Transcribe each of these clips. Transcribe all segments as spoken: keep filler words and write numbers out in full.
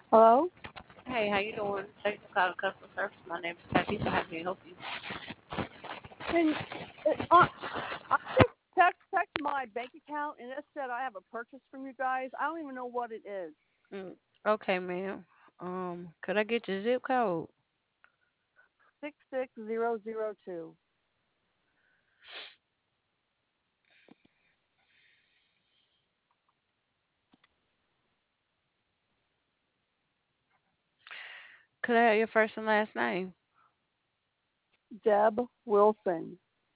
Hello? Hey, how you doing? Thanks for calling customer service. My name is Patricia. How can I help you? Can uh, uh, I just checked checked my bank account and it said I have a purchase from you guys. I don't even know what it is. Mm, okay, ma'am. Um, could I get your zip code? Six six zero zero two. Could I have your first and last name? Deb Wilson.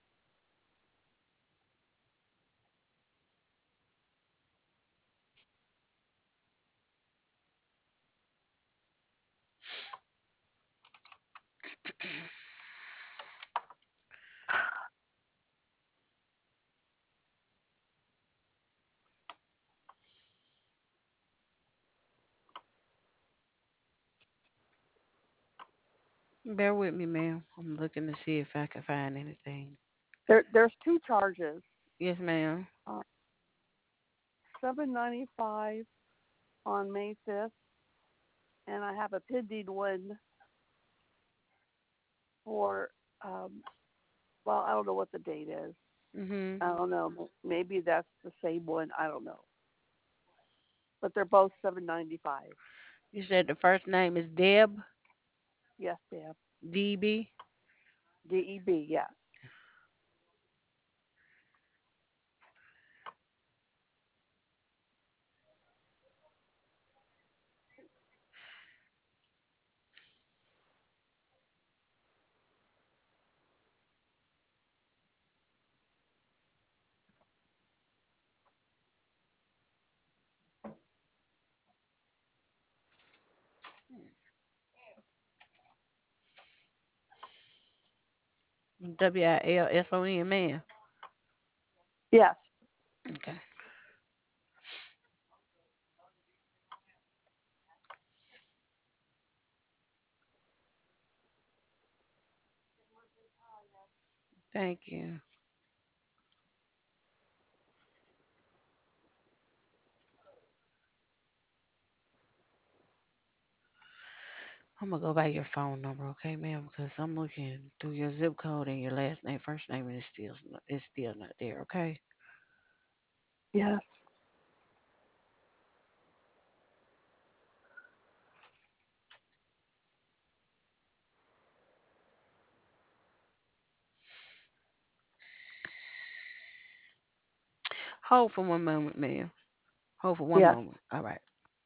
Bear with me, ma'am. I'm looking to see if I can find anything. There there's two charges. Yes, ma'am. Uh, Seven ninety five on May fifth, and I have a pending one for um. Well, I don't know what the date is. Mhm. I don't know. Maybe that's the same one. I don't know. But they're both seven ninety five. You said the first name is Deb. Yes, Deb. D B. D E B. Yeah. W I L S O N, ma'am. Yes. Okay. Thank you. I'm gonna go by your phone number, okay, ma'am? Because I'm looking through your zip code and your last name, first name, and it's still it's still not there. Okay. Yes. Hold for one moment, ma'am. Hold for one Yes. moment. All right.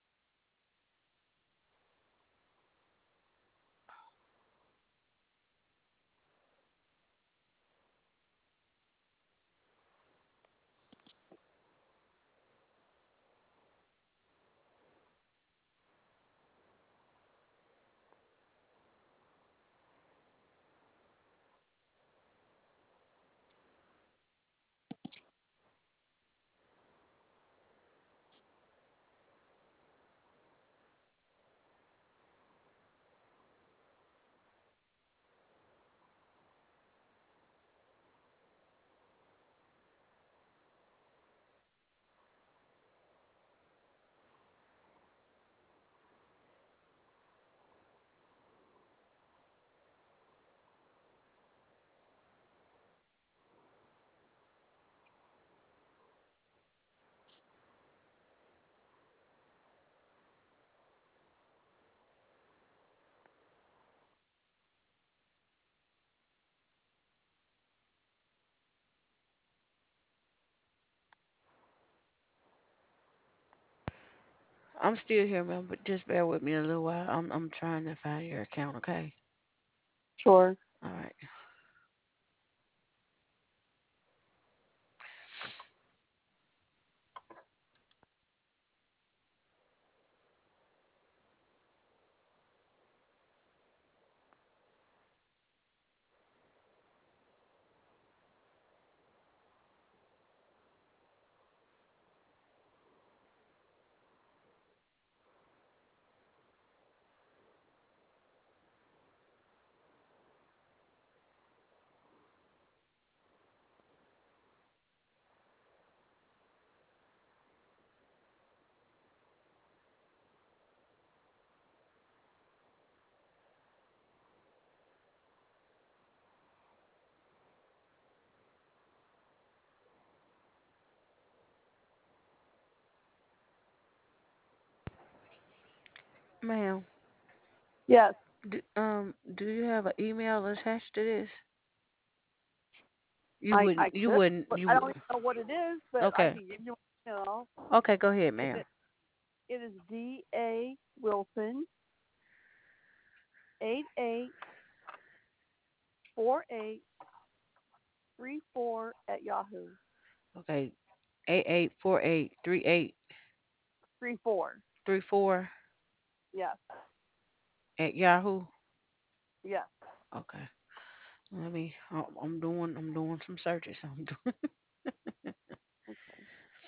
I'm still here, ma'am, but just bear with me a little while. I'm I'm trying to find your account, okay? Sure. All right. Ma'am, Yes, do, um, do you have an email attached to this? You I I wouldn't. You could, wouldn't. but You I don't would. even know what it is. But I Okay. can give you, you know, Okay. Go ahead, ma'am. it it is D A Wilson eight eight four eight three four at Yahoo. Okay. Eight eight four eight three eight Three four. three four Yes, at Yahoo. yes. Okay. Let me. I'm I'm doing. I'm doing some searches. I'm doing. Okay.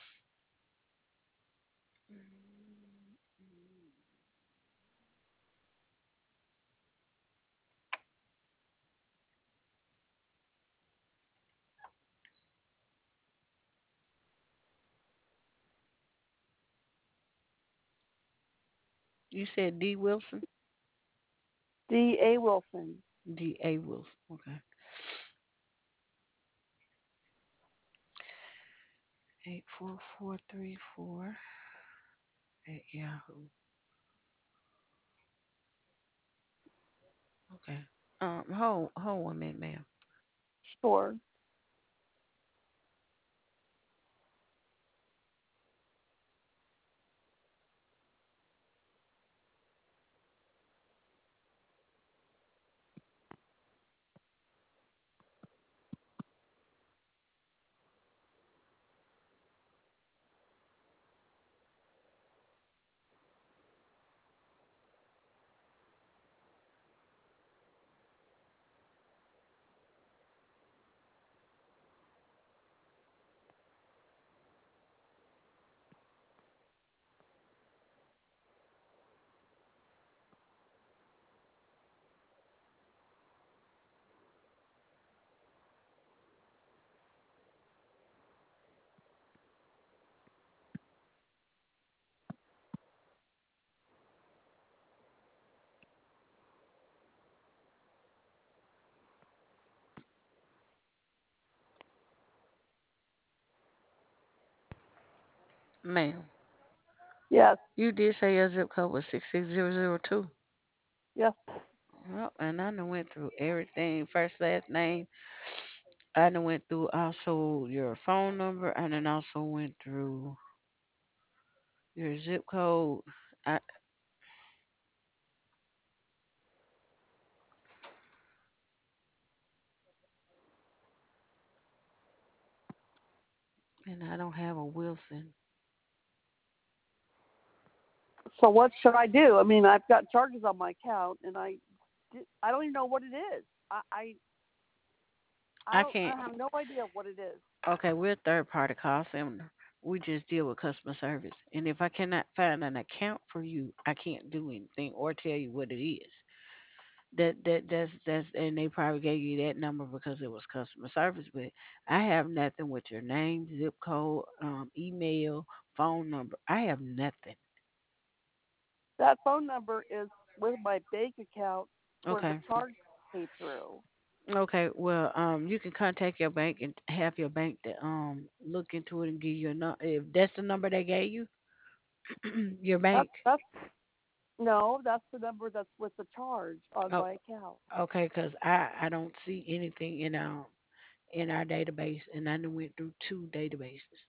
You said D Wilson. D A Wilson. D A Wilson. Okay. Eight four four three four at Yahoo. Okay. Um. Hold. Hold one minute, ma'am. Sure. Ma'am. Yes, You did say your zip code was six six zero zero two. yes. Well, and I done went through everything, first, last name. I done went through also your phone number, and then also went through your zip code. I, and I don't have a Wilson. So what should I do? I mean, I've got charges on my account, and I, I don't even know what it is. I, I, I I don't, can't. I have no idea what it is. Okay, we're a third party call center. We just deal with customer service. And if I cannot find an account for you, I can't do anything or tell you what it is. That that that's that's and they probably gave you that number because it was customer service, but I have nothing with your name, zip code, um, email, phone number. I have nothing. That phone number is with my bank account where the Okay. charge came through. Okay, well, um, you can contact your bank and have your bank to um look into it and give you a number. If that's the number they gave you, your That's bank. that's no, that's the number that's with the charge on Oh, my account. okay, 'cause I I don't see anything in our in our database, and I done went through two databases.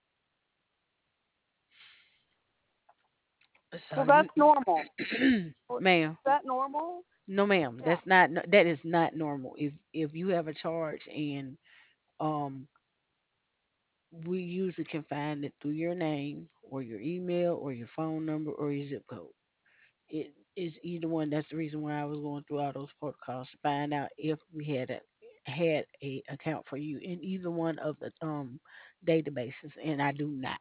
So So that's you, normal. Is ma'am, that normal? no, ma'am, Yeah. that's not no- that is not normal. If if you have a charge and um we usually can find it through your name or your email or your phone number or your zip code. It is either one. That's the reason why I was going through all those protocols to find out if we had a had a account for you in either one of the um databases, and I do not.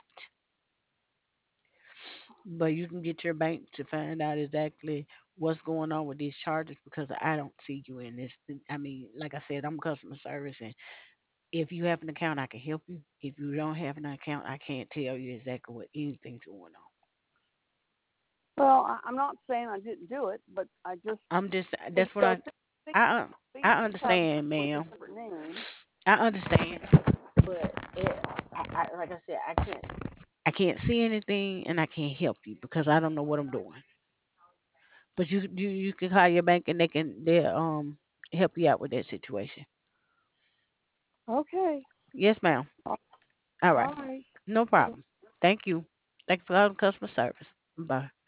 But you can get your bank to find out exactly what's going on with these charges because I don't see you in this. I mean, like I said, I'm customer service, and if you have an account, I can help you. If you don't have an account, I can't tell you exactly what anything's going on. Well, I, I'm not saying I didn't do it, but I just I'm just think that's what so. I Think, I think I have understand, with a ma'am. different name. I understand, but it, I, I, like I said, I can't I can't see anything and I can't help you because I don't know what I'm doing. But you you you can call your bank and they can they um help you out with that situation. Okay. Yes, ma'am. All All right. right. No problem. Thank you. Thank you for calling customer service. Bye.